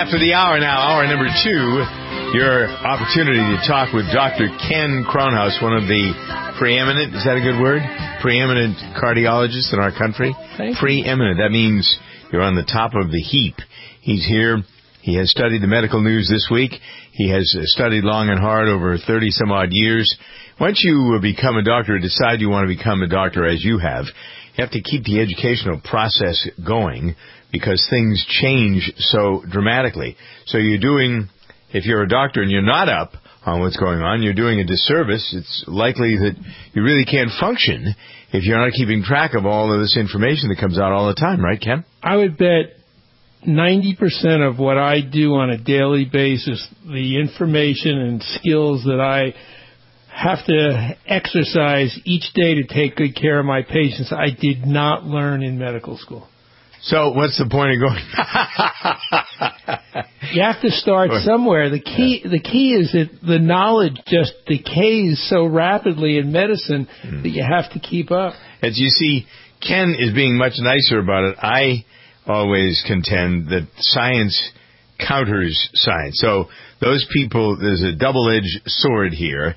after the hour now, hour number 2, your opportunity to talk with Dr. Ken Kronhaus, one of the preeminent, is that a good word? Preeminent cardiologists in our country? Preeminent, that means you're on the top of the heap. He's here. He has studied the medical news this week. He has studied long and hard over 30-some-odd years. Once you become a doctor, decide you want to become a doctor as you have to keep the educational process going because things change so dramatically. So if you're a doctor and you're not up on what's going on, you're doing a disservice. It's likely that you really can't function if you're not keeping track of all of this information that comes out all the time, right, Ken? I would bet 90% of what I do on a daily basis, the information and skills that I have to exercise each day to take good care of my patients, I did not learn in medical school. So what's the point of going? You have to start somewhere. The key is that the knowledge just decays so rapidly in medicine that you have to keep up. As you see, Ken is being much nicer about it. I always contend that science counters science. So those people, there's a double-edged sword here.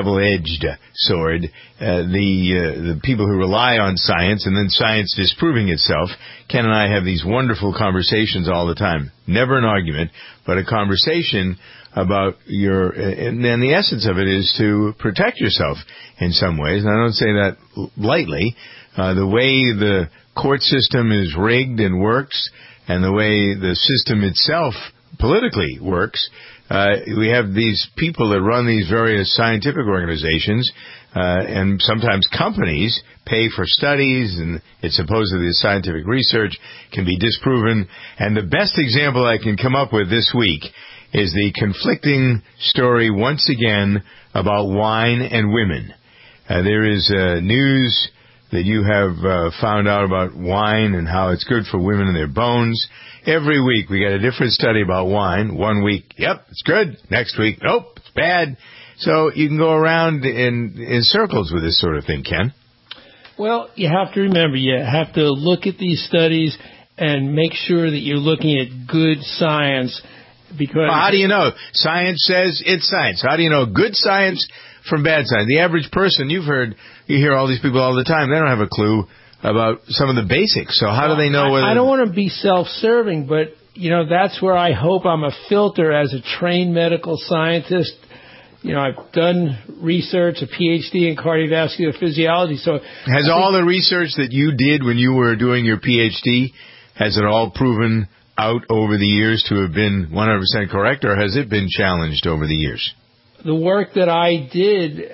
The people who rely on science and then science disproving itself. Ken and I have these wonderful conversations all the time. Never an argument, but a conversation about and the essence of it is to protect yourself in some ways. And I don't say that lightly. The way the court system is rigged and works and the way the system itself politically works, we have these people that run these various scientific organizations, and sometimes companies pay for studies, and it's supposedly the scientific research can be disproven. And the best example I can come up with this week is the conflicting story once again about wine and women. There is news that you have found out about wine and how it's good for women and their bones. Every week we get a different study about wine. One week, yep, it's good. Next week, nope, it's bad. So you can go around in circles with this sort of thing, Ken. Well, you have to remember, you have to look at these studies and make sure that you're looking at good science. Because how do you know? Science says it's science. How do you know good science from bad science? The average person, you hear all these people all the time, they don't have a clue about some of the basics. So how do they know whether... I don't want to be self-serving, but, that's where I hope I'm a filter as a trained medical scientist. I've done research, a PhD in cardiovascular physiology. So has all the research that you did when you were doing your PhD, has it all proven out over the years to have been 100% correct, or has it been challenged over the years? The work that I did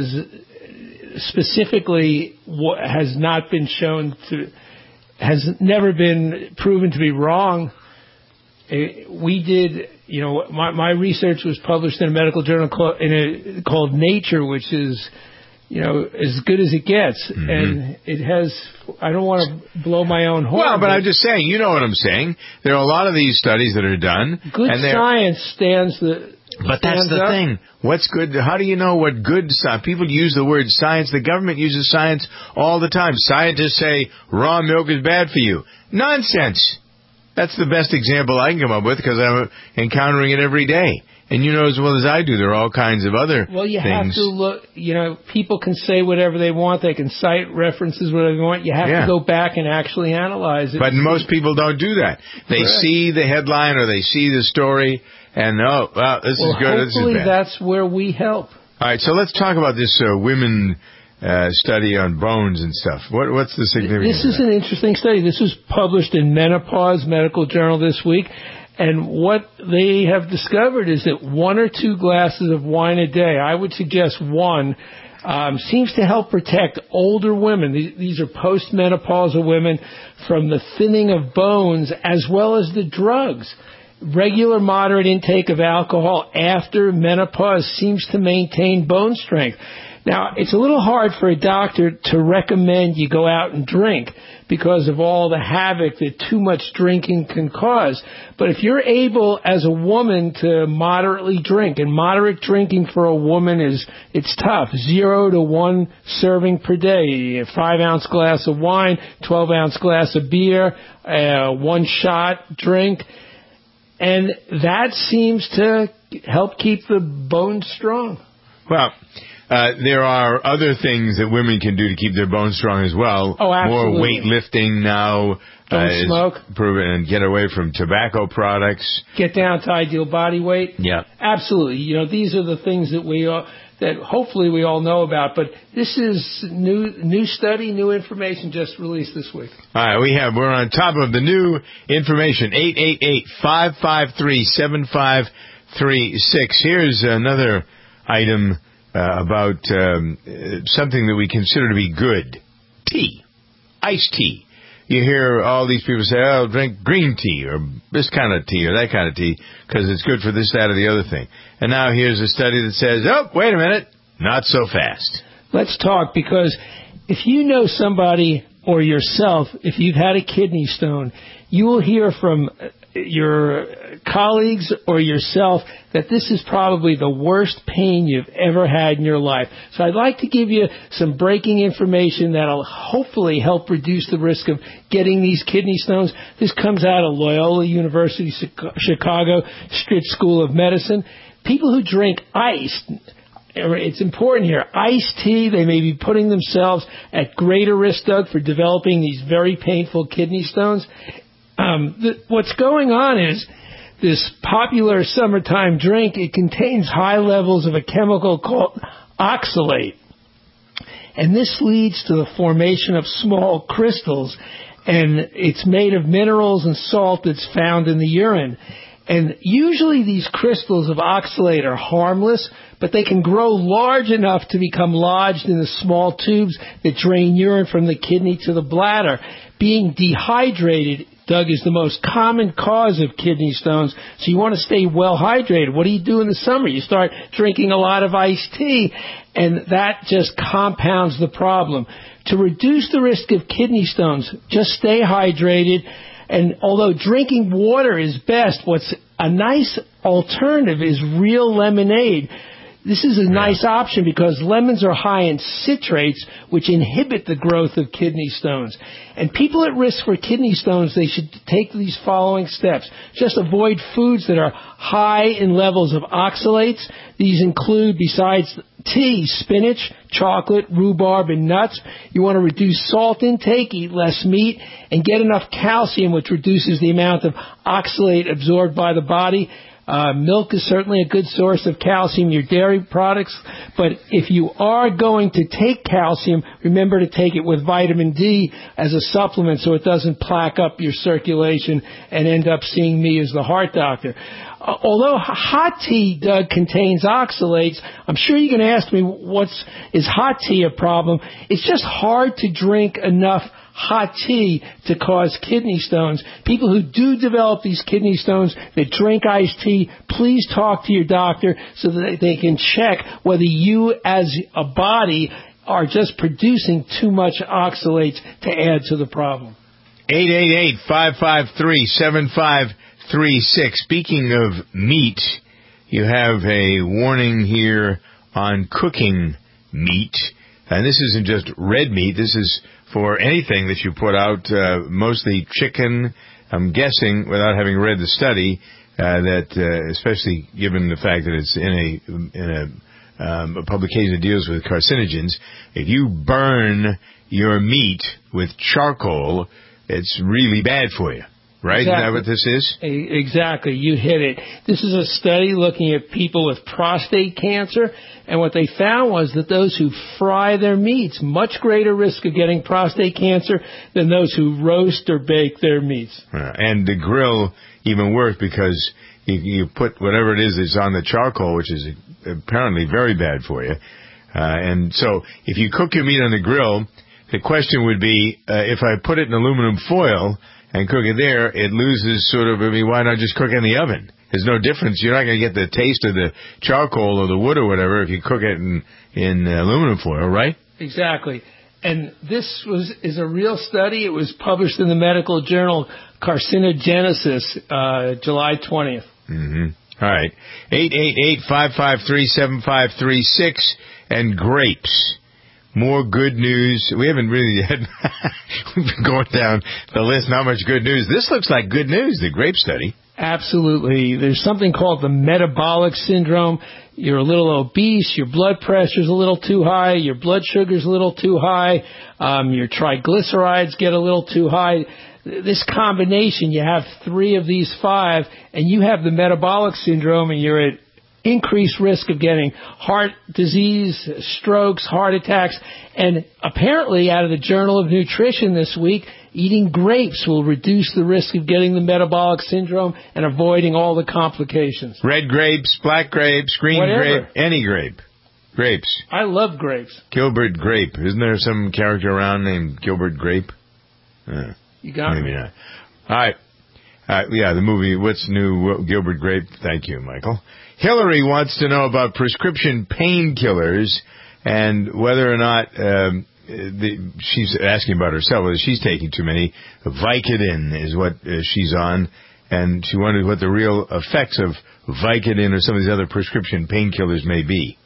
has not been has never been proven to be wrong. We did, my research was published in a medical journal called Nature, which is, as good as it gets. Mm-hmm. And it has, I don't want to blow my own horn. Well, but I'm just saying, you know what I'm saying. There are a lot of these studies that are done. Good science stands But that's the thing. What's good? How do you know what good science? People use the word science. The government uses science all the time. Scientists say raw milk is bad for you. Nonsense. That's the best example I can come up with because I'm encountering it every day. And you know as well as I do, there are all kinds of other things. Well, you have to look, people can say whatever they want. They can cite references, whatever they want. You have to go back and actually analyze it. But most people don't do that. They see the headline or they see the story and, this is good, this is bad. That's where we help. All right, so let's talk about this women study on bones and stuff. What's the significance This is an interesting study. This was published in Menopause Medical Journal this week. And what they have discovered is that 1 or 2 glasses of wine a day, I would suggest 1, seems to help protect older women. These are postmenopausal women from the thinning of bones as well as the drugs. Regular moderate intake of alcohol after menopause seems to maintain bone strength. Now, it's a little hard for a doctor to recommend you go out and drink because of all the havoc that too much drinking can cause. But if you're able, as a woman, to moderately drink, and moderate drinking for a woman it's tough, 0 to 1 serving per day, a 5-ounce glass of wine, 12-ounce glass of beer, 1 shot drink. And that seems to help keep the bones strong. Well, there are other things that women can do to keep their bones strong as well. Oh, absolutely. More weightlifting now. Don't smoke. Proven, and get away from tobacco products. Get down to ideal body weight. Yeah. Absolutely. These are the things that that hopefully we all know about. But this is new study, new information just released this week. All right, we're on top of the new information. 888-553-7536. Here's another item about something that we consider to be good. Tea. Iced tea. You hear all these people say, oh, drink green tea or this kind of tea or that kind of tea because it's good for this, that, or the other thing. And now here's a study that says, oh, wait a minute, not so fast. Let's talk, because if you know somebody or yourself, if you've had a kidney stone, you will hear from your colleagues or yourself that this is probably the worst pain you've ever had in your life. So I'd like to give you some breaking information that'll hopefully help reduce the risk of getting these kidney stones. This comes out of Loyola University, Chicago, Stritch School of Medicine. People who drink ice, it's important here, iced tea, they may be putting themselves at greater risk, Doug, for developing these very painful kidney stones. What's going on is this popular summertime drink, it contains high levels of a chemical called oxalate. And this leads to the formation of small crystals, and it's made of minerals and salt that's found in the urine. And usually these crystals of oxalate are harmless, but they can grow large enough to become lodged in the small tubes that drain urine from the kidney to the bladder. Being dehydrated, Doug, is the most common cause of kidney stones, so you want to stay well hydrated. What do you do in the summer? You start drinking a lot of iced tea, and that just compounds the problem. To reduce the risk of kidney stones, just stay hydrated. And although drinking water is best, what's a nice alternative is real lemonade. This is a nice option because lemons are high in citrates, which inhibit the growth of kidney stones. And people at risk for kidney stones, they should take these following steps. Just avoid foods that are high in levels of oxalates. These include, besides tea, spinach, chocolate, rhubarb, and nuts. You want to reduce salt intake, eat less meat, and get enough calcium, which reduces the amount of oxalate absorbed by the body. Milk is certainly a good source of calcium, your dairy products, but if you are going to take calcium, remember to take it with vitamin D as a supplement so it doesn't plaque up your circulation and end up seeing me as the heart doctor. Although hot tea, Doug, contains oxalates, I'm sure you're going to ask me, is hot tea a problem? It's just hard to drink enough hot tea to cause kidney stones. People who do develop these kidney stones that drink iced tea, please talk to your doctor so that they can check whether you as a body are just producing too much oxalates to add to the problem. 888-553-7536. Speaking of meat, you have a warning here on cooking meat. And this isn't just red meat. This is for anything that you put out, mostly chicken. I'm guessing, without having read the study, that especially given the fact that it's in a publication that deals with carcinogens, if you burn your meat with charcoal, it's really bad for you. Right? Exactly. Is that what this is? Exactly. You hit it. This is a study looking at people with prostate cancer, and what they found was that those who fry their meats, much greater risk of getting prostate cancer than those who roast or bake their meats. And the grill, even worse, because you put whatever it is that's on the charcoal, which is apparently very bad for you. And so if you cook your meat on the grill, the question would be, if I put it in aluminum foil and cook it there, it loses sort of, why not just cook it in the oven? There's no difference. You're not going to get the taste of the charcoal or the wood or whatever if you cook it in aluminum foil, right? Exactly. And this is a real study. It was published in the medical journal Carcinogenesis, July 20th. Mm-hmm. All right. 888-553-7536 and grapes. More good news. We haven't really had, we've been going down the list, not much good news. This looks like good news, the grape study. Absolutely. There's something called the metabolic syndrome. You're a little obese, your blood pressure's a little too high, your blood sugar's a little too high, your triglycerides get a little too high. This combination, you have 3 of these 5, and you have the metabolic syndrome, and you're at increased risk of getting heart disease, strokes, heart attacks. And apparently, out of the Journal of Nutrition this week, eating grapes will reduce the risk of getting the metabolic syndrome and avoiding all the complications. Red grapes, black grapes, green grape, any grape. Grapes. I love grapes. Gilbert Grape. Isn't there some character around named Gilbert Grape? You got maybe not. All right. Yeah, the movie, What's New, Gilbert Grape. Thank you, Michael. Hillary wants to know about prescription painkillers and whether or not she's asking about herself, whether she's taking too many. Vicodin is what she's on, and she wondered what the real effects of Vicodin or some of these other prescription painkillers may be.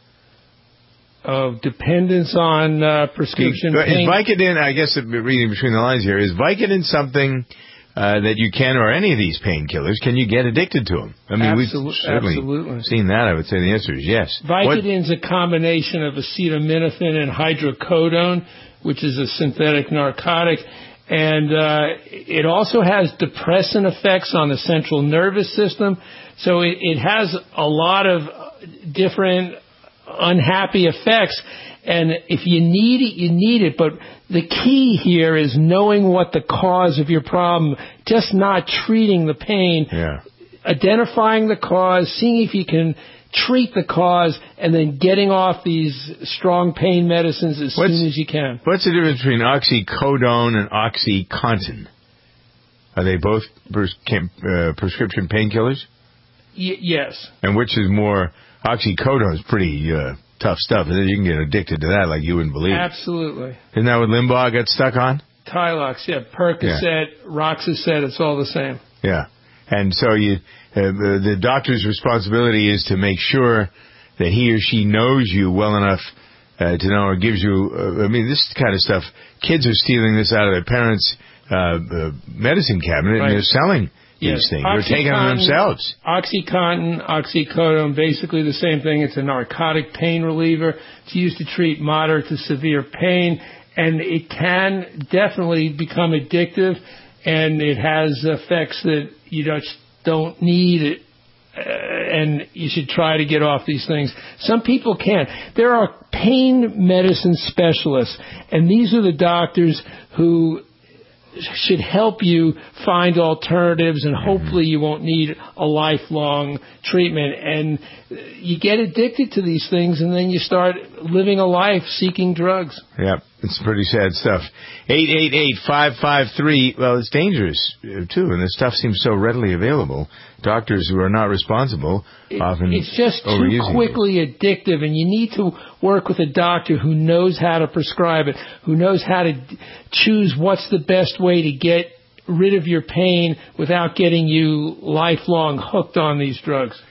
Of dependence on prescription pain. Is Vicodin, I guess reading between the lines here, is Vicodin something that you can, or any of these painkillers, can you get addicted to them? I mean, we've certainly seen that. I would say the answer is yes. Vicodin's a combination of acetaminophen and hydrocodone, which is a synthetic narcotic. And it also has depressant effects on the central nervous system. So it has a lot of different unhappy effects. And if you need it, you need it. But the key here is knowing what the cause of your problem, just not treating the pain, identifying the cause, seeing if you can treat the cause, and then getting off these strong pain medicines as soon as you can. What's the difference between oxycodone and OxyContin? Are they both prescription painkillers? Yes. And which is more? Oxycodone is pretty tough stuff. You can get addicted to that like you wouldn't believe. Absolutely. Isn't that what Limbaugh got stuck on? Tylox, Percocet, Roxicet, it's all the same. Yeah. And so the doctor's responsibility is to make sure that he or she knows you well enough to know, or gives you, this kind of stuff, kids are stealing this out of their parents' medicine cabinet, and they're selling these things. They're taking them themselves. OxyContin, oxycodone, basically the same thing. It's a narcotic pain reliever. It's used to treat moderate to severe pain, and it can definitely become addictive, and it has effects that you just don't need, and you should try to get off these things. Some people can't. There are pain medicine specialists, and these are the doctors who should help you find alternatives, and hopefully you won't need a lifelong treatment. And you get addicted to these things, and then you start living a life seeking drugs. Yep, it's pretty sad stuff. 888-553, well, it's dangerous, too, and this stuff seems so readily available. Doctors who are not responsible often it's just too quickly addictive, and you need to work with a doctor who knows how to prescribe it, who knows how to choose what's the best way to get rid of your pain without getting you lifelong hooked on these drugs.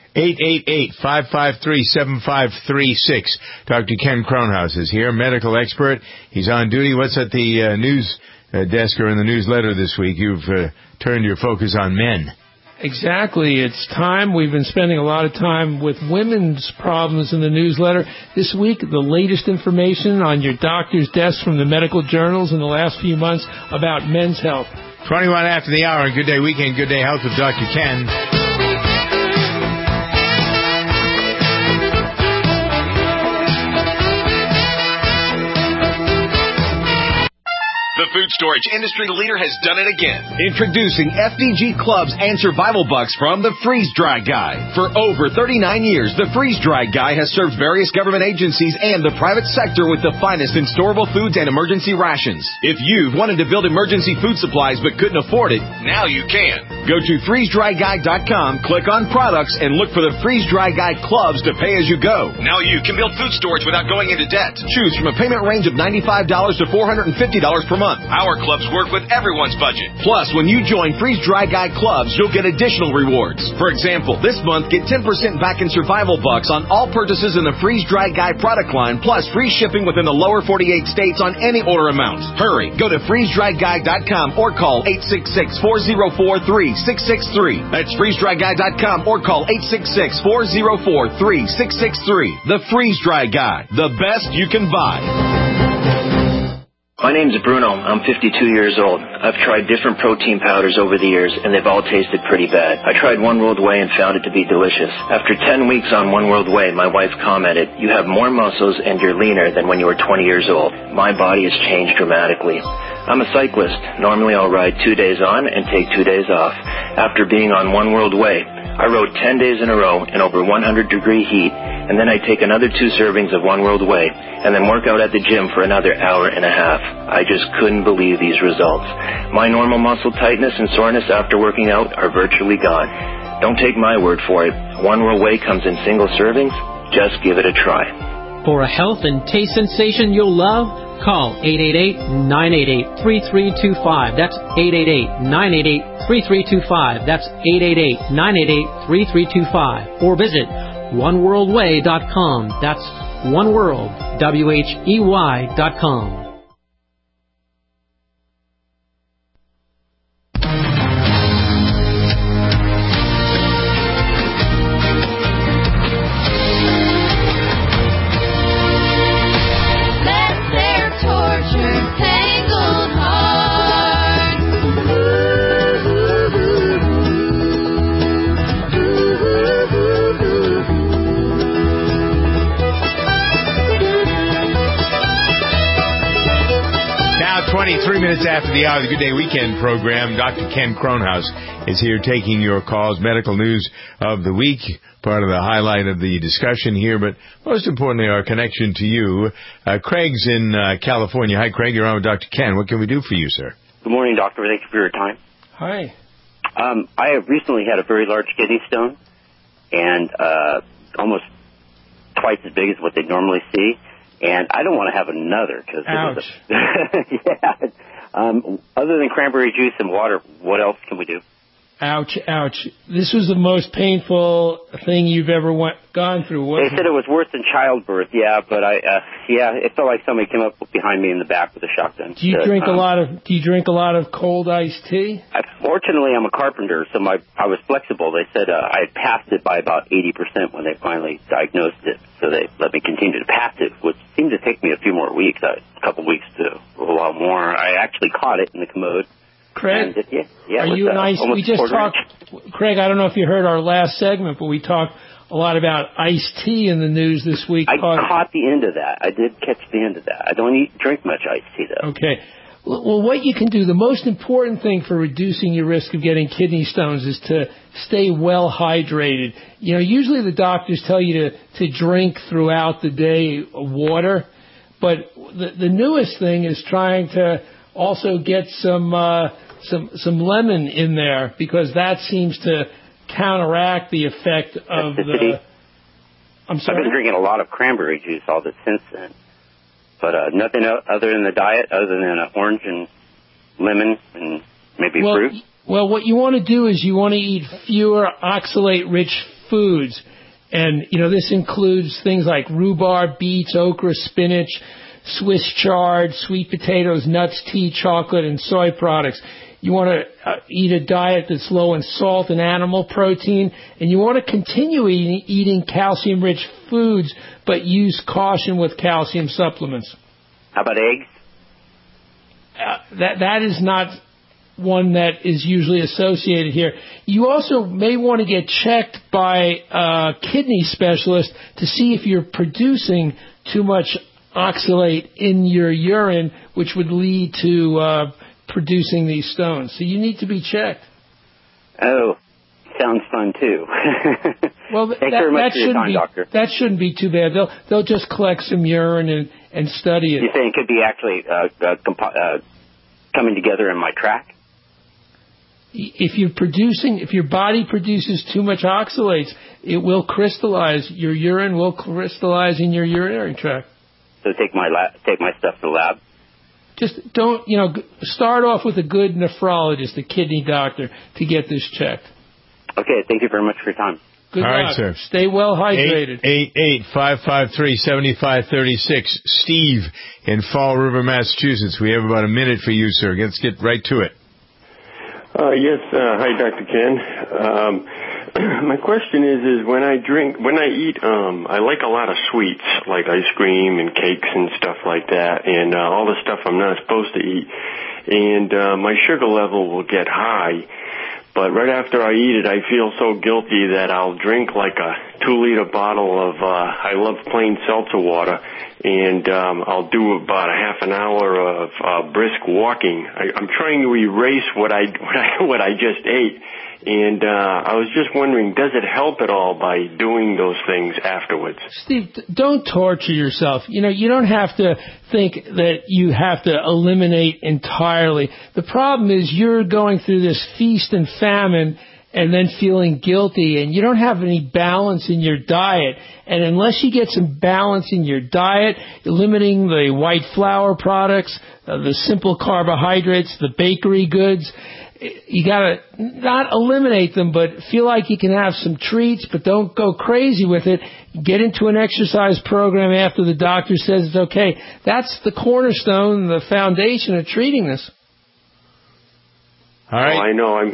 888-553-7536. Dr. Ken Kronhaus is here, medical expert. He's on duty. What's at the news desk or in the newsletter this week? You've turned your focus on men. Exactly. It's time. We've been spending a lot of time with women's problems in the newsletter. This week, the latest information on your doctor's desk from the medical journals in the last few months about men's health. 21 after the hour. Good Day Weekend, Good Day Health with Dr. Ken. The food storage industry leader has done it again. Introducing FDG Clubs and Survival Bucks from the Freeze Dry Guy. For over 39 years, the Freeze Dry Guy has served various government agencies and the private sector with the finest in storable foods and emergency rations. If you've wanted to build emergency food supplies but couldn't afford it, now you can. Go to freezedryguy.com, click on products, and look for the Freeze Dry Guy Clubs to pay as you go. Now you can build food storage without going into debt. Choose from a payment range of $95 to $450 per month. Our clubs work with everyone's budget. Plus, when you join Freeze Dry Guy Clubs, you'll get additional rewards. For example, this month, get 10% back in Survival Bucks on all purchases in the Freeze Dry Guy product line, plus free shipping within the lower 48 states on any order amount. Hurry, go to freezedryguy.com or call 866-4043 866-404-3663. That's freezedryguy.com or call 866-404-3663. The Freeze Dry Guy, the best you can buy. My name's Bruno. I'm 52 years old. I've tried different protein powders over the years, and they've all tasted pretty bad. I tried One World Whey and found it to be delicious. After 10 weeks on One World Whey, my wife commented, "You have more muscles and you're leaner than when you were 20 years old." My body has changed dramatically. I'm a cyclist. Normally I'll ride 2 days on and take 2 days off. After being on One World Whey, I rode 10 days in a row in over 100-degree heat, and then I take another 2 servings of One World Whey, and then work out at the gym for another hour and a half. I just couldn't believe these results. My normal muscle tightness and soreness after working out are virtually gone. Don't take my word for it. One World Whey comes in single servings. Just give it a try. For a health and taste sensation you'll love, call 888-988-3325. That's 888-988-3325. That's 888-988-3325. Or visit oneworldwhey.com. That's oneworldwhey.com. Now, 23 minutes after the hour of the Good Day Weekend program, Dr. Ken Kronhaus is here taking your calls, medical news of the week, part of the highlight of the discussion here, but most importantly, our connection to you. Craig's in California. Hi, Craig. You're on with Dr. Ken. What can we do for you, sir? Good morning, doctor. Thank you for your time. Hi. I have recently had a very large kidney stone, and almost twice as big as what they normally see. And I don't want to have another because yeah. Other than cranberry juice and water, what else can we do? Ouch, ouch. This was the most painful thing you've ever gone through, wasn't it? They said it was worse than childbirth, yeah, but it felt like somebody came up behind me in the back with a shotgun. Do you drink a lot of cold iced tea? Fortunately, I'm a carpenter, so I was flexible. They said I had passed it by about 80% when they finally diagnosed it, so they let me continue to pass it, which seemed to take me a few more weeks, a couple weeks to a while more. I actually caught it in the commode. Craig, are you nice? We just talked, Craig, I don't know if you heard our last segment, but we talked a lot about iced tea in the news this week. I caught the end of that. I did catch the end of that. I don't drink much iced tea, though. Okay. Well, what you can do, the most important thing for reducing your risk of getting kidney stones is to stay well hydrated. You know, usually the doctors tell you to drink throughout the day water, but the newest thing is trying to also get some lemon in there, because that seems to counteract the effect of the... I'm sorry? I've been drinking a lot of cranberry juice all this since then. But nothing other than the diet, other than an orange and lemon and maybe fruit. Well, what you want to do is you want to eat fewer oxalate-rich foods. And, you know, this includes things like rhubarb, beets, okra, spinach, Swiss chard, sweet potatoes, nuts, tea, chocolate, and soy products. You want to eat a diet that's low in salt and animal protein, and you want to continue eating calcium-rich foods, but use caution with calcium supplements. How about eggs? That is not one that is usually associated here. You also may want to get checked by a kidney specialist to see if you're producing too much oxalate in your urine, which would lead to producing these stones. So you need to be checked. Oh, sounds fun too. Well, thanks very much for your time, doctor. That shouldn't be too bad. They'll just collect some urine and study it. You saying it could be actually coming together in my tract? If your body produces too much oxalates, it will crystallize. Your urine will crystallize in your urinary tract. So take my stuff to the lab? Just don't, start off with a good nephrologist, a kidney doctor, to get this checked. Okay, thank you very much for your time. Good luck. All right, sir. Stay well hydrated. 888-553-7536. Steve in Fall River, Massachusetts. We have about a minute for you, sir. Let's get right to it. Yes. Hi, Dr. Ken. My question is when I eat, I like a lot of sweets, like ice cream and cakes and stuff like that, and all the stuff I'm not supposed to eat. And my sugar level will get high. But right after I eat it, I feel so guilty that I'll drink like a 2-liter bottle of, I love plain seltzer water, and I'll do about a half an hour of brisk walking. I'm trying to erase what I just ate. And I was just wondering, does it help at all by doing those things afterwards? Steve, don't torture yourself. You know, you don't have to think that you have to eliminate entirely. The problem is you're going through this feast and famine and then feeling guilty, and you don't have any balance in your diet. And unless you get some balance in your diet, limiting the white flour products, the simple carbohydrates, the bakery goods, you gotta not eliminate them, but feel like you can have some treats, but don't go crazy with it. Get into an exercise program after the doctor says it's okay. That's the cornerstone, the foundation of treating this. All right. Well, I know.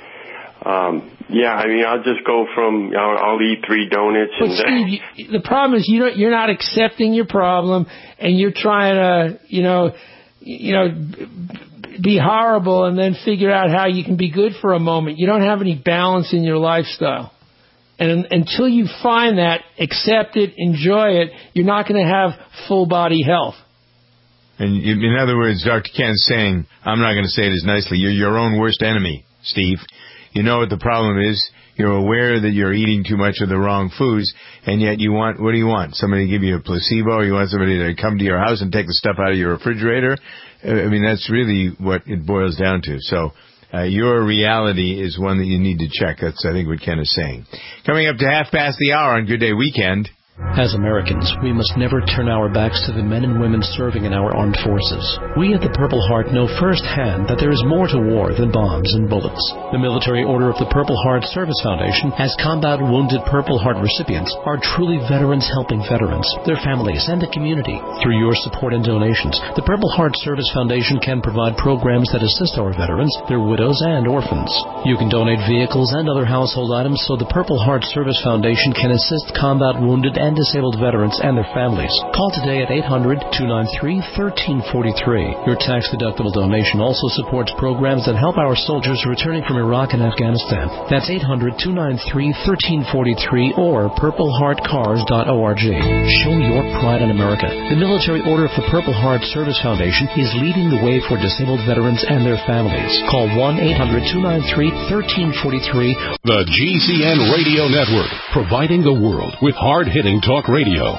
I'll just go from, I'll eat 3 donuts. But Steve, the problem is you're not accepting your problem, and you're trying to, be horrible and then figure out how you can be good for a moment. You don't have any balance in your lifestyle. And until you find that, accept it, enjoy it, you're not going to have full body health. And in other words, Dr. Ken's saying, I'm not going to say it as nicely, you're your own worst enemy, Steve. You know what the problem is. You're aware that you're eating too much of the wrong foods, and yet what do you want? Somebody to give you a placebo, or you want somebody to come to your house and take the stuff out of your refrigerator? I mean, that's really what it boils down to. So your reality is one that you need to check. That's, I think, what Ken is saying. Coming up to hour on Good Day Weekend. As Americans, we must never turn our backs to the men and women serving in our armed forces. We at the Purple Heart know firsthand that there is more to war than bombs and bullets. The Military Order of the Purple Heart Service Foundation, as combat wounded Purple Heart recipients, are truly veterans helping veterans, their families, and the community. Through your support and donations, the Purple Heart Service Foundation can provide programs that assist our veterans, their widows, and orphans. You can donate vehicles and other household items so the Purple Heart Service Foundation can assist combat wounded and disabled veterans and their families. Call today at 800-293-1343. Your tax-deductible donation also supports programs that help our soldiers returning from Iraq and Afghanistan. That's 800-293-1343 or purpleheartcars.org. Show your pride in America. The Military Order of the Purple Heart Service Foundation is leading the way for disabled veterans and their families. Call 1-800-293-1343. The GCN Radio Network, providing the world with hard-hitting talk radio.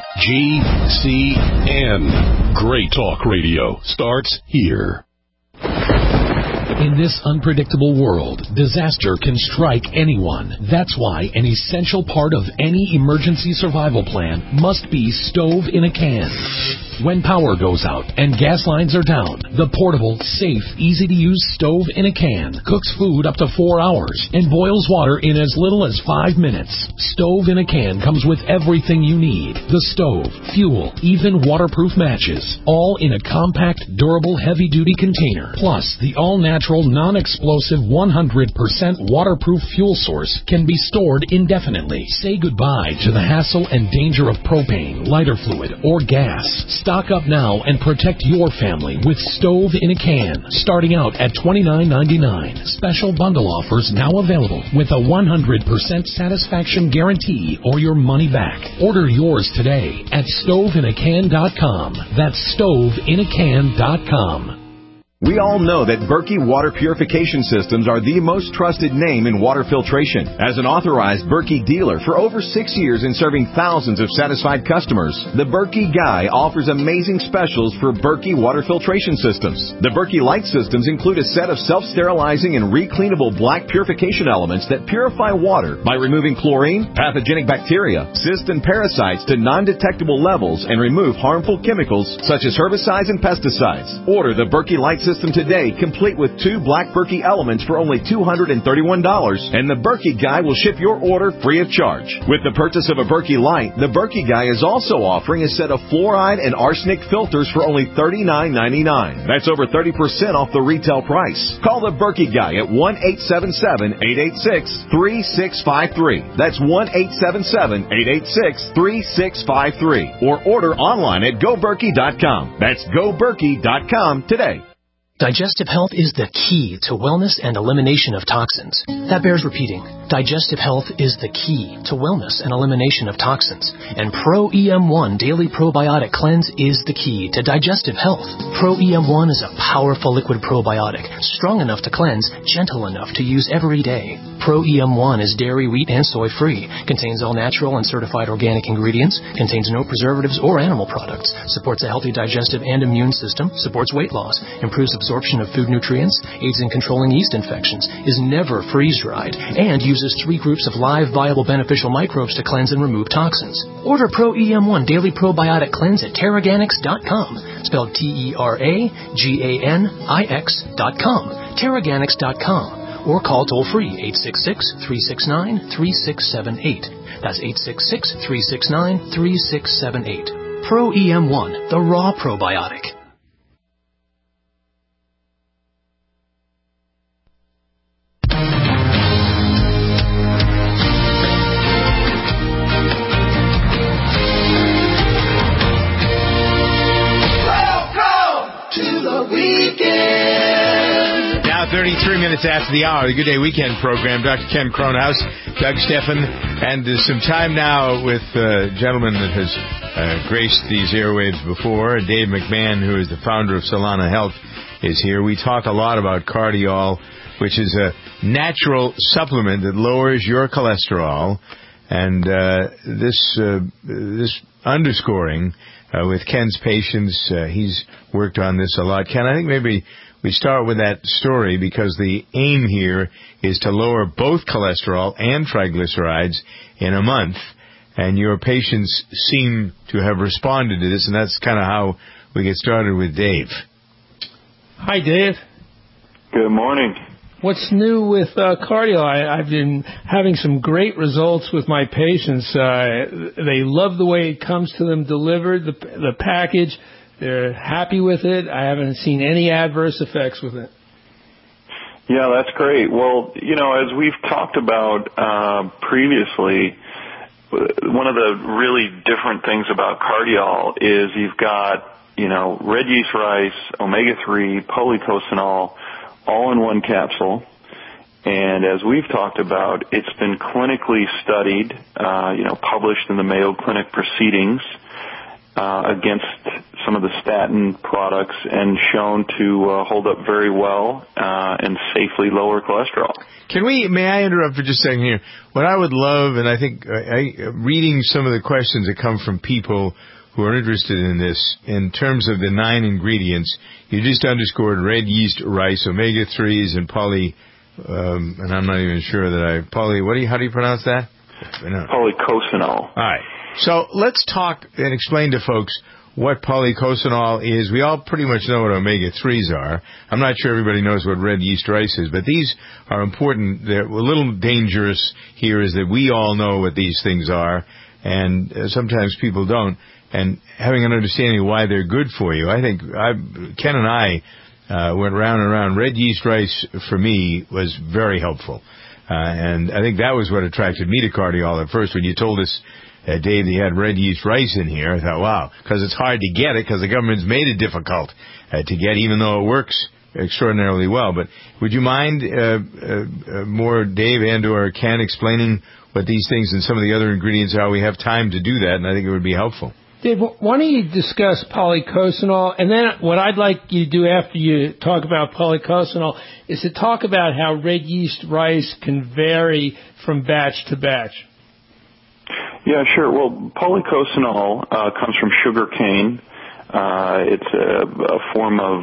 GCN. Great talk radio starts here. In this unpredictable world, disaster can strike anyone. That's why an essential part of any emergency survival plan must be stove in a can. When power goes out and gas lines are down, the portable, safe, easy-to-use stove in a can cooks food up to 4 hours and boils water in as little as 5 minutes. Stove in a can comes with everything you need. The stove, fuel, even waterproof matches, all in a compact, durable, heavy-duty container. Plus, the all-natural, non-explosive, 100% waterproof fuel source can be stored indefinitely. Say goodbye to the hassle and danger of propane, lighter fluid, or gas. Stock up now and protect your family with Stove in a Can, starting out at $29.99. Special bundle offers now available with a 100% satisfaction guarantee or your money back. Order yours today at stoveinacan.com. That's stoveinacan.com. We all know that Berkey Water Purification Systems are the most trusted name in water filtration. As an authorized Berkey dealer for over 6 years and serving thousands of satisfied customers, the Berkey Guy offers amazing specials for Berkey Water Filtration Systems. The Berkey Light Systems include a set of self-sterilizing and recleanable black purification elements that purify water by removing chlorine, pathogenic bacteria, cysts, and parasites to non-detectable levels and remove harmful chemicals such as herbicides and pesticides. Order the Berkey Light Systems system today, complete with 2 Black Berkey elements for only $231, and the Berkey Guy will ship your order free of charge. With the purchase of a Berkey Light, the Berkey Guy is also offering a set of fluoride and arsenic filters for only $39.99. That's over 30% off the retail price. Call the Berkey Guy at 1-877-886-3653. That's 1-877-886-3653. Or order online at GoBerkey.com. That's GoBerkey.com today. Digestive health is the key to wellness and elimination of toxins. That bears repeating. Digestive health is the key to wellness and elimination of toxins. And Pro EM1 Daily Probiotic Cleanse is the key to digestive health. Pro EM1 is a powerful liquid probiotic, strong enough to cleanse, gentle enough to use every day. Pro EM1 is dairy, wheat, and soy free, contains all natural and certified organic ingredients, contains no preservatives or animal products, supports a healthy digestive and immune system, supports weight loss, improves absorption of food nutrients, aids in controlling yeast infections, is never freeze-dried, and uses 3 groups of live, viable, beneficial microbes to cleanse and remove toxins. Order Pro EM1 Daily Probiotic Cleanse at Teraganix.com, spelled Teraganix.com, Teraganix.com, or call toll-free 866-369-3678. That's 866-369-3678. Pro EM1, the raw probiotic. Now 33 minutes after the hour, the Good Day Weekend program. Dr. Ken Kronhaus, Doug Steffen, and some time now with a gentleman that has graced these airwaves before. Dave McMahon, who is the founder of Solana Health, is here. We talk a lot about Cardiol, which is a natural supplement that lowers your cholesterol, and this underscoring with Ken's patients. He's worked on this a lot. Ken, I think maybe we start with that story because the aim here is to lower both cholesterol and triglycerides in a month, and your patients seem to have responded to this, and that's kind of how we get started with Dave. Hi, Dave. Good morning. What's new with Cardiol? I've been having some great results with my patients. They love the way it comes to them delivered, the package. They're happy with it. I haven't seen any adverse effects with it. Yeah, that's great. Well, as we've talked about previously, one of the really different things about Cardiol is you've got, red yeast rice, omega-3, polycosanol, all in one capsule. And as we've talked about, it's been clinically studied, published in the Mayo Clinic Proceedings against some of the statin products and shown to hold up very well and safely lower cholesterol. May I interrupt for just a second here? What I would love, and I think reading some of the questions that come from people who are interested in this, in terms of the 9 ingredients, you just underscored red yeast rice, omega-3s, and and I'm not even sure that how do you pronounce that? Polycosanol. All right. So let's talk and explain to folks what polycosanol is. We all pretty much know what omega-3s are. I'm not sure everybody knows what red yeast rice is, but these are important. They're a little dangerous here is that we all know what these things are, and sometimes people don't. And having an understanding of why they're good for you, I think Ken and I went round and round. Red yeast rice, for me, was very helpful. And I think that was what attracted me to Cardiol at first. When you told us, Dave, that you had red yeast rice in here, I thought, wow, because it's hard to get it because the government's made it difficult to get, even though it works extraordinarily well. But would you mind more, Dave and or Ken, explaining what these things and some of the other ingredients are? We have time to do that, and I think it would be helpful. Dave, why don't you discuss polycosanol, and then what I'd like you to do after you talk about polycosanol is to talk about how red yeast rice can vary from batch to batch. Yeah, sure. Well, polycosanol comes from sugar cane. It's a form of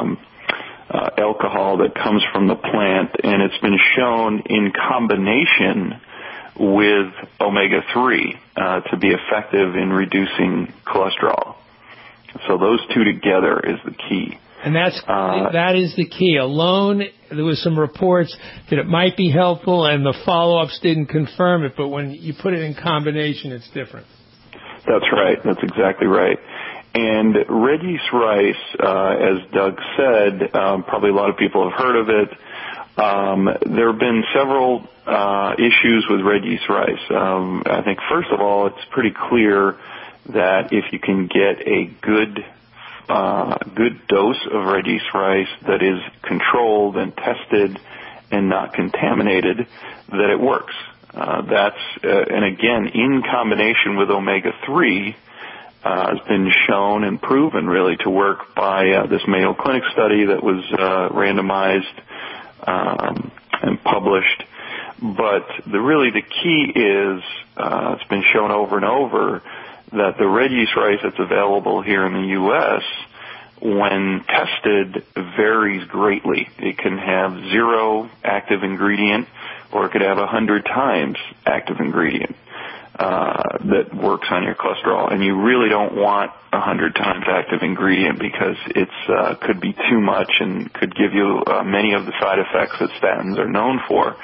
alcohol that comes from the plant, and it's been shown in combination with omega-3 to be effective in reducing cholesterol. So those two together is the key. And that is the key. Alone, there was some reports that it might be helpful, and the follow-ups didn't confirm it. But when you put it in combination, it's different. That's right. That's exactly right. And red yeast rice, as Doug said, probably a lot of people have heard of it. There have been several issues with red yeast rice. I think, first of all, it's pretty clear that if you can get a good dose of red yeast rice that is controlled and tested and not contaminated, that it works. And again, in combination with omega-3, has been shown and proven really to work by this Mayo Clinic study that was randomized and published. But the key is, it's been shown over and over that the red yeast rice that's available here in the U.S., when tested, varies greatly. It can have 0 active ingredient, or it could have 100 times active ingredient that works on your cholesterol. And you really don't want 100 times active ingredient because it's could be too much and could give you many of the side effects that statins are known for.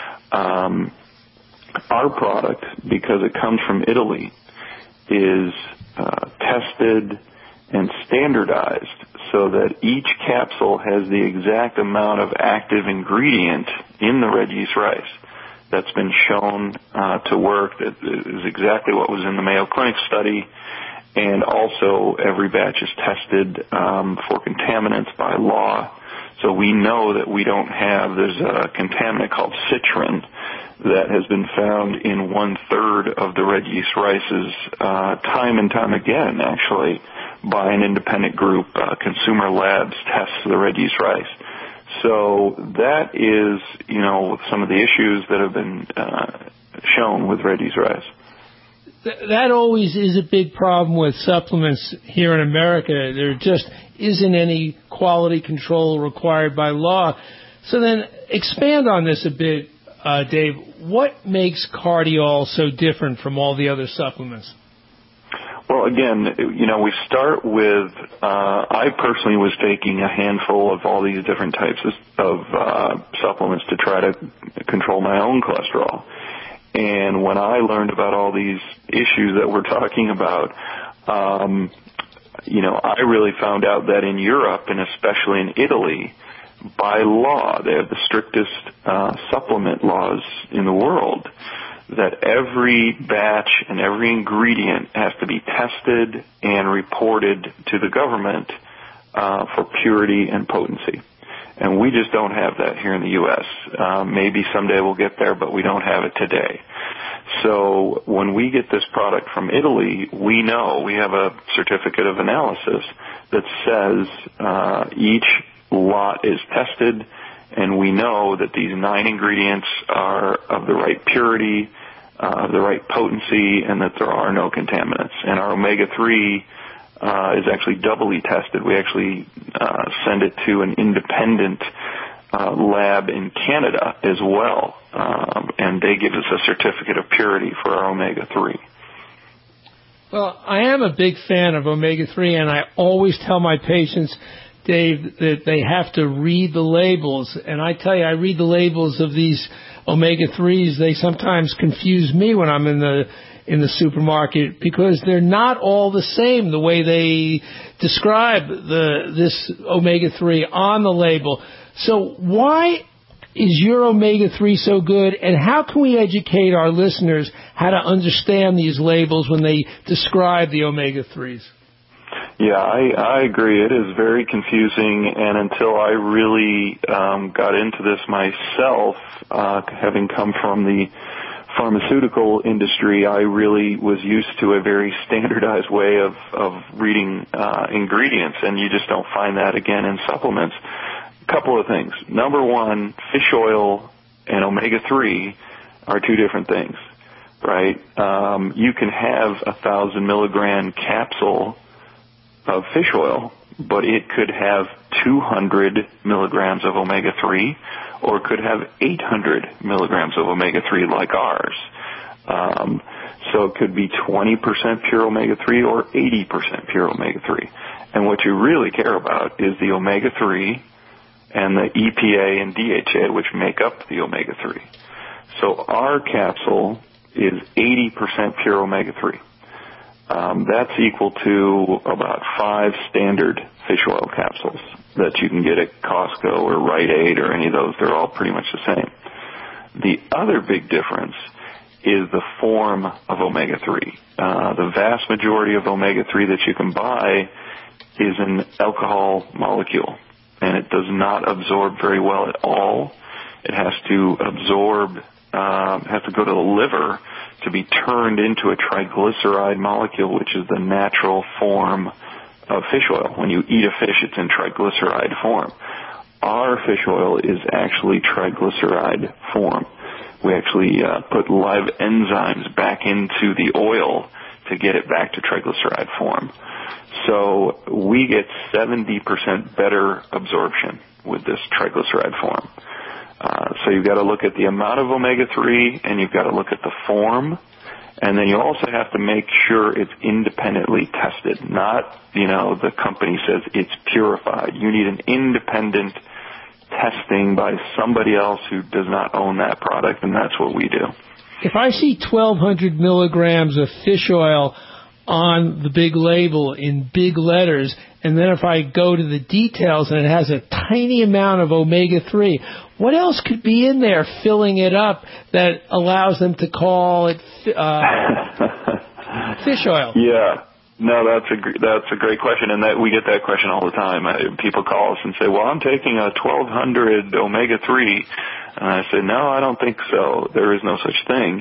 Our product, because it comes from Italy, is tested and standardized so that each capsule has the exact amount of active ingredient in the red yeast rice that's been shown to work. That is exactly what was in the Mayo Clinic study. And also every batch is tested for contaminants by law. So we know that we don't have, there's a contaminant called citrin that has been found in 1/3 of the red yeast rices time and time again, actually, by an independent group. Consumer Labs tests the red yeast rice. So that is, some of the issues that have been shown with red yeast rice. That always is a big problem with supplements here in America. There just isn't any quality control required by law. So then expand on this a bit, Dave. What makes Cardiol so different from all the other supplements? Well, again, we start with, I personally was taking a handful of all these different types of supplements to try to control my own cholesterol. And when I learned about all these issues that we're talking about, I really found out that in Europe, and especially in Italy, by law, they have the strictest supplement laws in the world, that every batch and every ingredient has to be tested and reported to the government for purity and potency. And we just don't have that here in the U.S. Maybe someday we'll get there, but we don't have it today. So when we get this product from Italy, we know we have a certificate of analysis that says each lot is tested, and we know that these 9 ingredients are of the right purity, of the right potency, and that there are no contaminants. And our omega-3 is actually doubly tested. We actually send it to an independent lab in Canada as well, and they give us a certificate of purity for our omega-3. Well, I am a big fan of omega-3, and I always tell my patients, Dave, that they have to read the labels. And I tell you, I read the labels of these omega-3s. They sometimes confuse me when I'm in the supermarket because they're not all the same the way they describe this omega-3 on the label. So why is your omega-3 so good, and how can we educate our listeners how to understand these labels when they describe the omega-3s? Yeah, I agree. It is very confusing, and until I really got into this myself, having come from the pharmaceutical industry, I really was used to a very standardized way of reading ingredients, and you just don't find that again in supplements. A couple of things. Number one, fish oil and omega-3 are 2 different things, right? You can have 1,000 milligram capsule of fish oil, but it could have 200 milligrams of omega-3, or it could have 800 milligrams of omega-3 like ours. So it could be 20% pure omega-3 or 80% pure omega-3. And what you really care about is the omega-3 and the EPA and DHA, which make up the omega-3. So our capsule is 80% pure omega-3. That's equal to about 5 standard fish oil capsules that you can get at Costco or Rite Aid or any of those. They're all pretty much the same. The other big difference is the form of omega-3. The vast majority of omega-3 that you can buy is an alcohol molecule, and it does not absorb very well at all. It has to go to the liver to be turned into a triglyceride molecule, which is the natural form of fish oil. When you eat a fish, it's in triglyceride form. Our fish oil is actually triglyceride form. We actually put live enzymes back into the oil to get it back to triglyceride form. So we get 70% better absorption with this triglyceride form. So you've got to look at the amount of omega-3, and you've got to look at the form, and then you also have to make sure it's independently tested, not, the company says it's purified. You need an independent testing by somebody else who does not own that product, and that's what we do. If I see 1,200 milligrams of fish oil on the big label in big letters, and then if I go to the details and it has a tiny amount of omega-3, what else could be in there filling it up that allows them to call it fish oil? Yeah. No, that's a great question, and that we get that question all the time. People call us and say, "Well, I'm taking a 1,200 omega-3," and I say, "No, I don't think so. There is no such thing."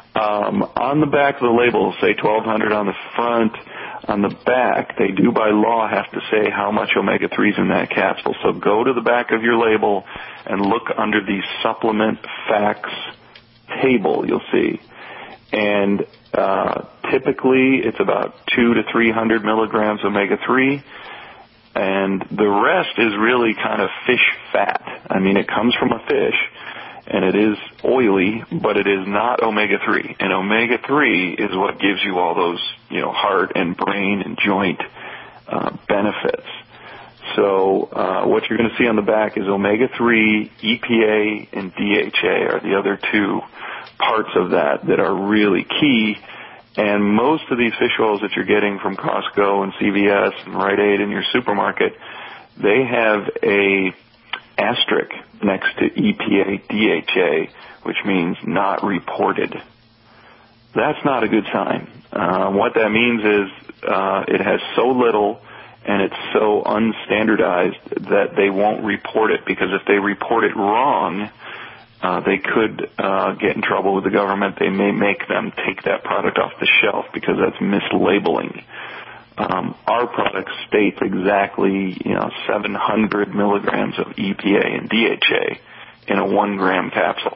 On the back of the label, say 1,200 on the front. On the back, they do by law have to say how much omega-3 is in that capsule. So go to the back of your label and look under the supplement facts table, you'll see. And typically it's about 200 to 300 milligrams omega-3, and the rest is really kind of fish fat. I mean, it comes from a fish, and it is oily, but it is not omega-3. And omega-3 is what gives you all those, heart and brain and joint benefits. So what you're going to see on the back is omega-3, EPA, and DHA are the other two parts of that are really key. And most of these fish oils that you're getting from Costco and CVS and Rite Aid in your supermarket, they have a asterisk next to EPA, DHA, which means not reported. That's not a good sign. What that means is it has so little and it's so unstandardized that they won't report it, because if they report it wrong, they could get in trouble with the government. They may make them take that product off the shelf because that's mislabeling. Our product states exactly, 700 milligrams of EPA and DHA in a 1 gram capsule.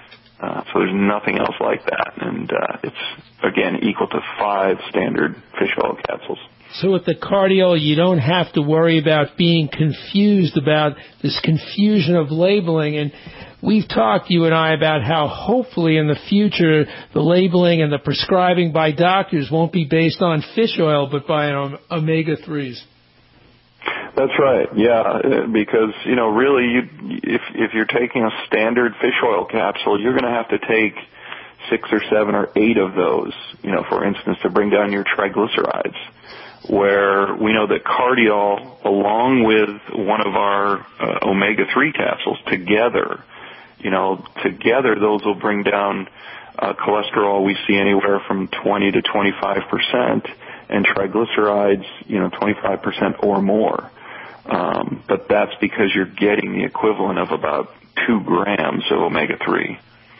So there's nothing else like that. And it's, again, equal to 5 standard fish oil capsules. So with the Cardiol, you don't have to worry about being confused about this confusion of labeling. And we've talked, you and I, about how hopefully in the future the labeling and the prescribing by doctors won't be based on fish oil but by omega-3s. That's right, yeah, because, really, if you're taking a standard fish oil capsule, you're going to have to take 6 or 7 or 8 of those, for instance, to bring down your triglycerides, where we know that Cardiol, along with one of our omega-3 capsules, together those will bring down cholesterol we see anywhere from 20 to 25%, and triglycerides, 25% or more. But that's because you're getting the equivalent of about 2 grams of omega-3.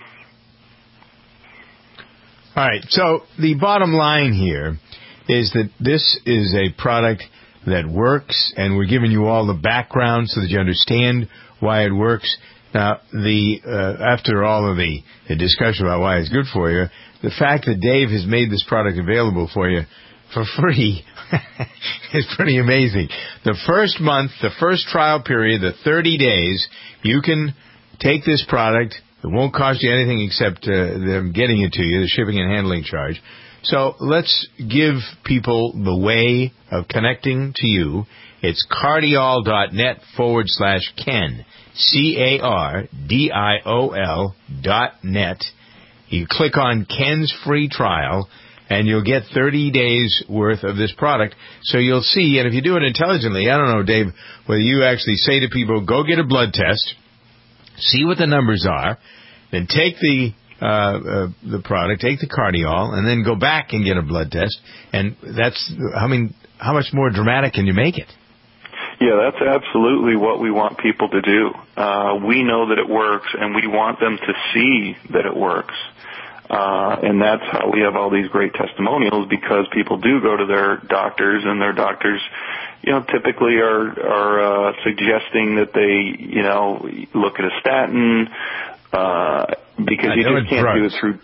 All right, so the bottom line here is that this is a product that works, and we're giving you all the background so that you understand why it works. Now, after all of the discussion about why it's good for you, the fact that Dave has made this product available for you for free is pretty amazing. The first month, the first trial period, the 30 days, you can take this product It won't cost you anything except them getting it to you, the shipping and handling charge. So let's give people the way of connecting to you. It's cardiol.net/Ken. CARDIOL.net. You click on Ken's free trial, and you'll get 30 days worth of this product. So you'll see, and if you do it intelligently, I don't know, Dave, whether you actually say to people, go get a blood test, see what the numbers are, then take the product, take the Cardiol, and then go back and get a blood test. And that's, how much more dramatic can you make it? Yeah, that's absolutely what we want people to do. We know that it works, and we want them to see that it works. And that's how we have all these great testimonials, because people do go to their doctors, and their doctors, typically are suggesting that they, look at a statin, because you just can't do it through.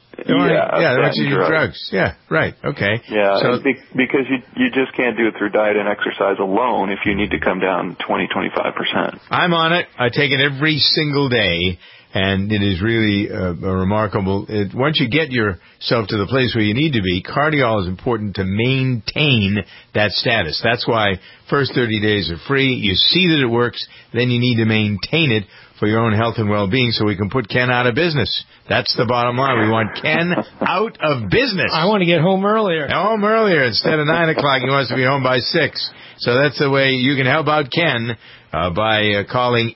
Drugs. Yeah, right. Okay. Yeah, so, because you just can't do it through diet and exercise alone if you need to come down 20-25%. I'm on it. I take it every single day, and it is really a remarkable. Once you get yourself to the place where you need to be, Cardiol is important to maintain that status. That's why first 30 days are free. You see that it works, then you need to maintain it for your own health and well-being, so we can put Ken out of business. That's the bottom line. We want Ken out of business. I want to get home earlier. Home earlier. Instead of 9 o'clock, he wants to be home by 6. So that's the way you can help out Ken by calling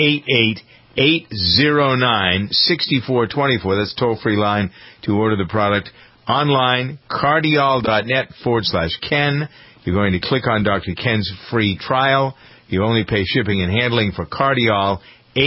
888-809-6424. That's a toll-free line to order the product online, cardiol.net/Ken. You're going to click on Dr. Ken's free trial. You only pay shipping and handling for Cardiol.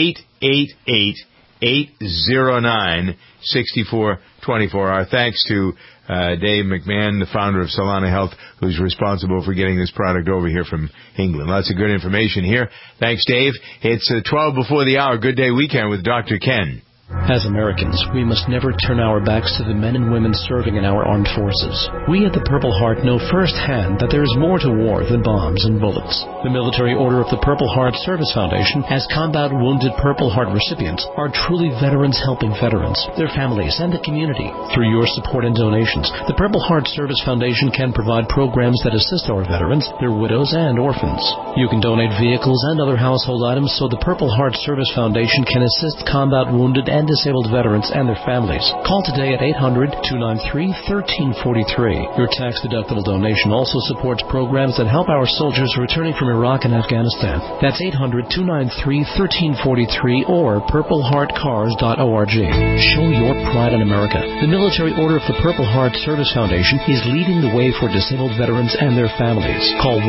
888-809-6424. Our thanks to Dave McMahon, the founder of Solana Health, who's responsible for getting this product over here from England. Lots of good information here. Thanks, Dave. It's 12 before the hour. Good Day Weekend with Dr. Ken. As Americans, we must never turn our backs to the men and women serving in our armed forces. We at the Purple Heart know firsthand that there is more to war than bombs and bullets. The Military Order of the Purple Heart Service Foundation, as combat wounded Purple Heart recipients, are truly veterans helping veterans, their families, and the community. Through your support and donations, the Purple Heart Service Foundation can provide programs that assist our veterans, their widows, and orphans. You can donate vehicles and other household items so the Purple Heart Service Foundation can assist combat wounded and disabled veterans and their families. Call today at 800-293-1343. Your tax-deductible donation also supports programs that help our soldiers returning from Iraq and Afghanistan. That's 800-293-1343 or purpleheartcars.org. Show your pride in America. The Military Order of the Purple Heart Service Foundation is leading the way for disabled veterans and their families. Call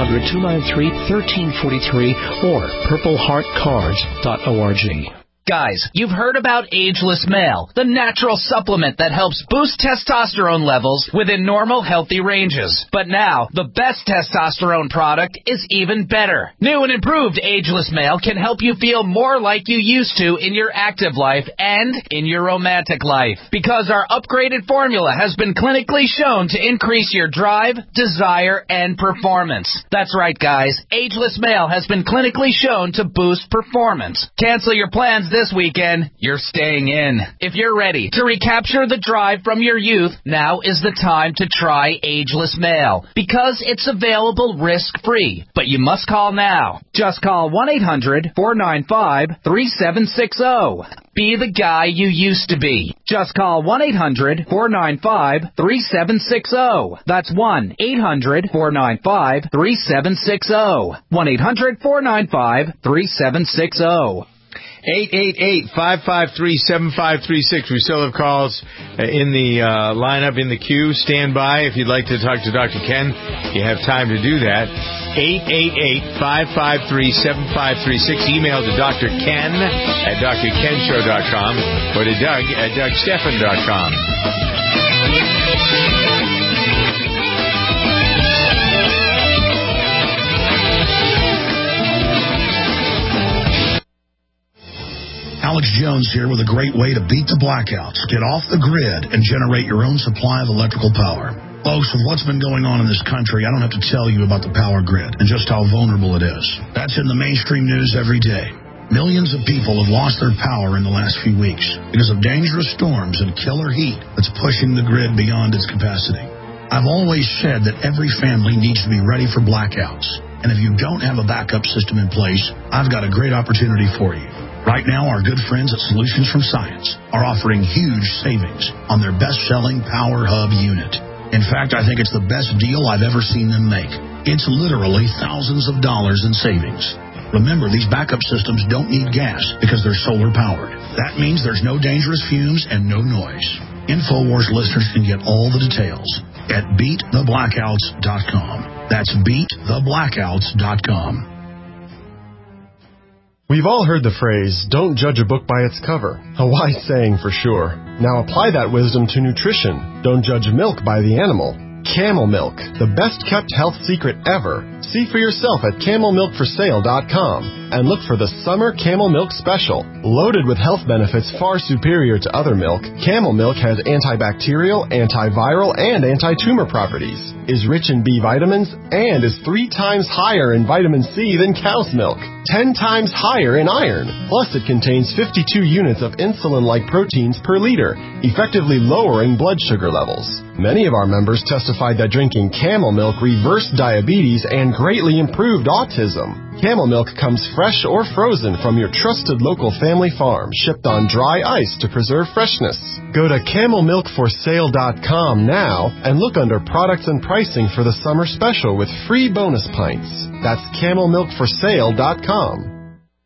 1-800-293-1343 or purpleheartcars.org. Guys, you've heard about Ageless Male, the natural supplement that helps boost testosterone levels within normal, healthy ranges. But now, the best testosterone product is even better. New and improved Ageless Male can help you feel more like you used to in your active life and in your romantic life. Because our upgraded formula has been clinically shown to increase your drive, desire, and performance. That's right, guys. Ageless Male has been clinically shown to boost performance. Cancel your plans this weekend, you're staying in. If you're ready to recapture the drive from your youth, now is the time to try Ageless Male, because it's available risk-free. But you must call now. Just call 1-800-495-3760. Be the guy you used to be. Just call 1-800-495-3760. That's 1-800-495-3760. 1-800-495-3760. 888-553-7536. We still have calls in the lineup, in the queue. Stand by if you'd like to talk to Dr. Ken. You have time to do that. 888-553-7536. Email to Dr. Ken at drkenshow.com or to Doug at dougstephan.com. Alex Jones here with a great way to beat the blackouts. Get off the grid and generate your own supply of electrical power. Folks, with what's been going on in this country, I don't have to tell you about the power grid and just how vulnerable it is. That's in the mainstream news every day. Millions of people have lost their power in the last few weeks because of dangerous storms and killer heat that's pushing the grid beyond its capacity. I've always said that every family needs to be ready for blackouts. And if you don't have a backup system in place, I've got a great opportunity for you. Right now, our good friends at Solutions from Science are offering huge savings on their best-selling Power Hub unit. In fact, I think it's the best deal I've ever seen them make. It's literally thousands of dollars in savings. Remember, these backup systems don't need gas because they're solar-powered. That means there's no dangerous fumes and no noise. InfoWars listeners can get all the details at BeatTheBlackouts.com. That's BeatTheBlackouts.com. We've all heard the phrase, don't judge a book by its cover. A wise saying for sure. Now apply that wisdom to nutrition. Don't judge milk by the animal. Camel Milk, the best-kept health secret ever. See for yourself at CamelMilkForSale.com and look for the Summer Camel Milk Special. Loaded with health benefits far superior to other milk, Camel Milk has antibacterial, antiviral, and anti-tumor properties, is rich in B vitamins, and is 3 times higher in vitamin C than cow's milk, 10 times higher in iron. Plus, it contains 52 units of insulin-like proteins per liter, effectively lowering blood sugar levels. Many of our members testified that drinking Camel Milk reversed diabetes and greatly improved autism. Camel Milk comes fresh or frozen from your trusted local family farm, shipped on dry ice to preserve freshness. Go to CamelMilkForSale.com now and look under products and pricing for the summer special with free bonus pints. That's CamelMilkForSale.com.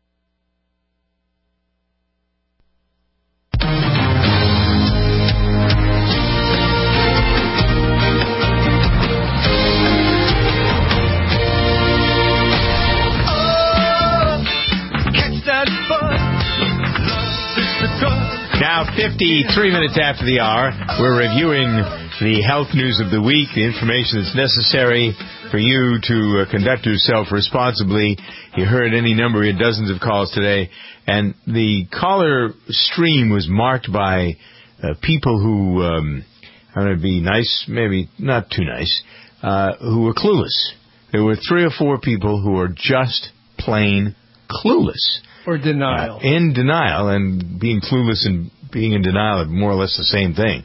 Now, 53 minutes after the hour, we're reviewing the health news of the week, the information that's necessary for you to conduct yourself responsibly. You heard any number of dozens of calls today, and the caller stream was marked by people who, I'm going to be nice, maybe not too nice, who were clueless. There were 3 or 4 people who were just plain clueless. Or denial. In denial, and being clueless and being in denial are more or less the same thing.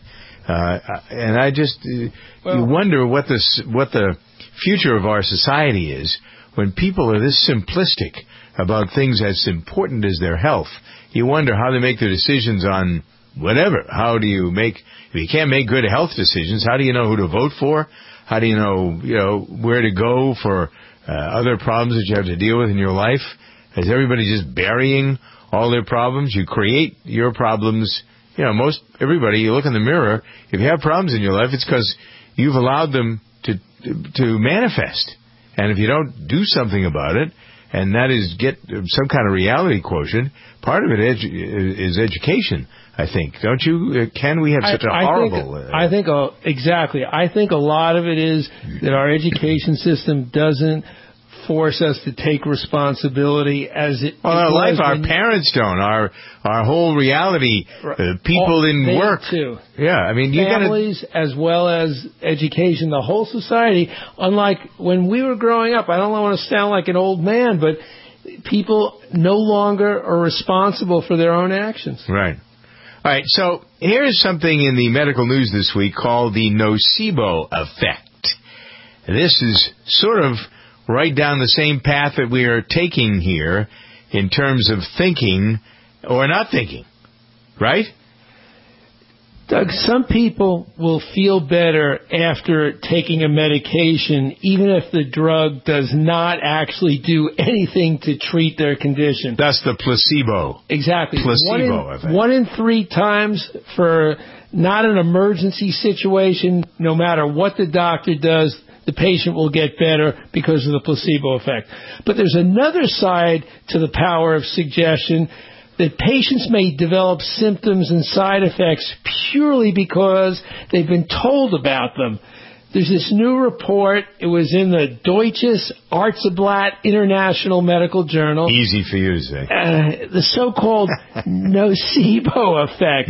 And I just you wonder what the future of our society is when people are this simplistic about things as important as their health. You wonder how they make their decisions on whatever. How do you make, if you can't make good health decisions, how do you know who to vote for? How do you know where to go for other problems that you have to deal with in your life? Is everybody just burying all their problems? You create your problems. Everybody, you look in the mirror, if you have problems in your life, it's because you've allowed them to manifest. And if you don't do something about it, and that is get some kind of reality quotient, part of it is education, I think. Don't you? Can we have such a horrible... Exactly. I think a lot of it is that our education system doesn't force us to take responsibility as it. Well, our life, our parents don't. Our whole reality, people in work too. Yeah, I mean, families as well as education, the whole society. Unlike when we were growing up, I don't want to sound like an old man, but people no longer are responsible for their own actions. Right. All right. So here's something in the medical news this week called the nocebo effect. This is sort of right down the same path that we are taking here in terms of thinking or not thinking, right? Doug, some people will feel better after taking a medication, even if the drug does not actually do anything to treat their condition. That's the placebo. Exactly. Placebo effect. 1 in 3 times for not an emergency situation, no matter what the doctor does, the patient will get better because of the placebo effect. But there's another side to the power of suggestion, that patients may develop symptoms and side effects purely because they've been told about them. there's this new report. It was in the Deutsches Arzteblatt International Medical Journal. Easy for you to say. The so-called nocebo effect.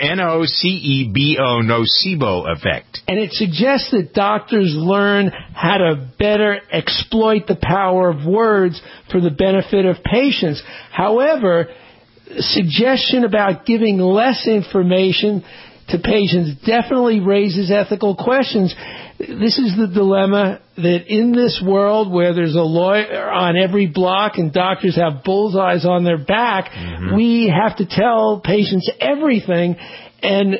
N-O-C-E-B-O, nocebo effect. And it suggests that doctors learn how to better exploit the power of words for the benefit of patients. However, suggestion about giving less information to patients definitely raises ethical questions. This is the dilemma that in this world where there's a lawyer on every block and doctors have bullseyes on their back, we have to tell patients everything. And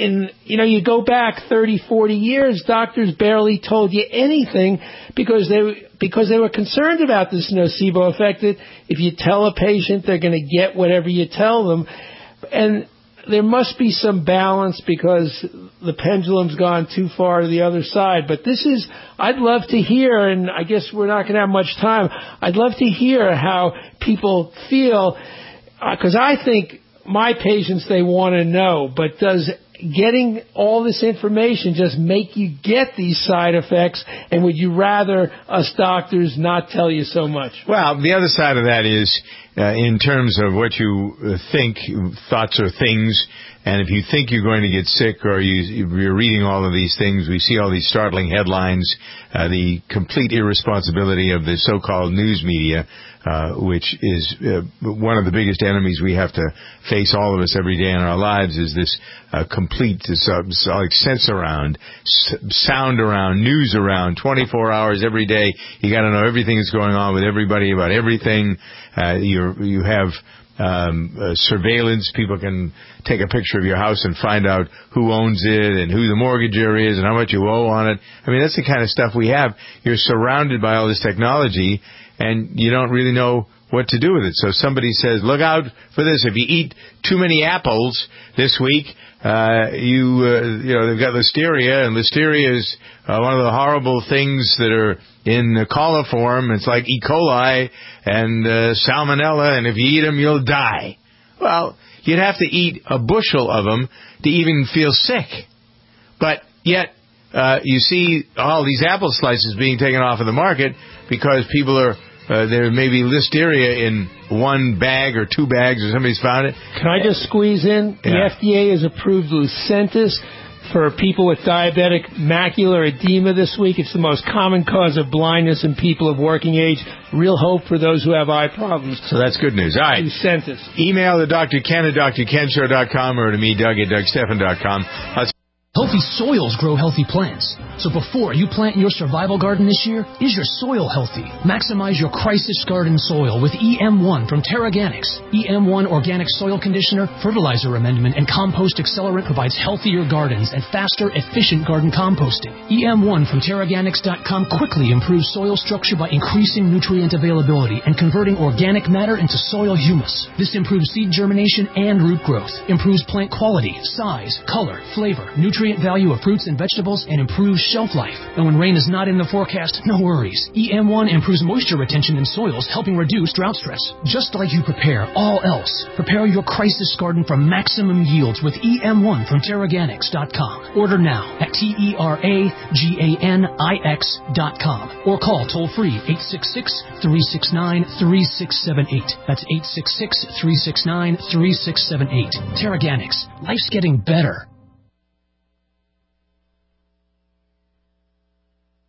you go back 30, 40 years, doctors barely told you anything because they were concerned about this nocebo effect, that if you tell a patient, they're going to get whatever you tell them. And there must be some balance because the pendulum's gone too far to the other side. But I'd love to hear, and I guess we're not going to have much time, I'd love to hear how people feel, because I think my patients, they want to know, but does getting all this information just make you get these side effects, and would you rather us doctors not tell you so much? Well, the other side of that is, in terms of what you think, thoughts are things, and if you think you're going to get sick or you're reading all of these things, we see all these startling headlines, the complete irresponsibility of the so-called news media, which is one of the biggest enemies we have to face, all of us, every day in our lives, is this complete sense around, sound around, news around, 24 hours every day. You got to know everything that's going on with everybody about everything. You have surveillance. People can take a picture of your house and find out who owns it and who the mortgager is and how much you owe on it. I mean, that's the kind of stuff we have. You're surrounded by all this technology, and you don't really know what to do with it. So somebody says, look out for this. If you eat too many apples this week, they've got listeria, and listeria is one of the horrible things that are in coliform. It's like E. coli and salmonella, and if you eat them, you'll die. Well, you'd have to eat a bushel of them to even feel sick. But yet, you see all these apple slices being taken off of the market because people are, there may be listeria in one bag or two bags, or somebody's found it. Can I just squeeze in? Yeah. The FDA has approved Lucentis for people with diabetic macular edema this week. It's the most common cause of blindness in people of working age. Real hope for those who have eye problems. So that's good news. All right. Lucentis. Email to Dr. Ken at drkenshow.com or to me, Doug at DougStephan.com. Healthy soils grow healthy plants. So before you plant your survival garden this year, is your soil healthy? Maximize your crisis garden soil with EM1 from Terraganics. EM1 Organic Soil Conditioner, Fertilizer Amendment, and Compost Accelerant provides healthier gardens and faster, efficient garden composting. EM1 from Terraganics.com quickly improves soil structure by increasing nutrient availability and converting organic matter into soil humus. This improves seed germination and root growth, improves plant quality, size, color, flavor, nutrient value of fruits and vegetables, and improves shelf life. And when rain is not in the forecast, no worries. EM1 improves moisture retention in soils, helping reduce drought stress. Just like you prepare all else, prepare your crisis garden for maximum yields with EM1 from Terraganics.com. Order now at TERAGANIX.com or call toll-free 866-369-3678. That's 866-369-3678. Terraganics. Life's getting better.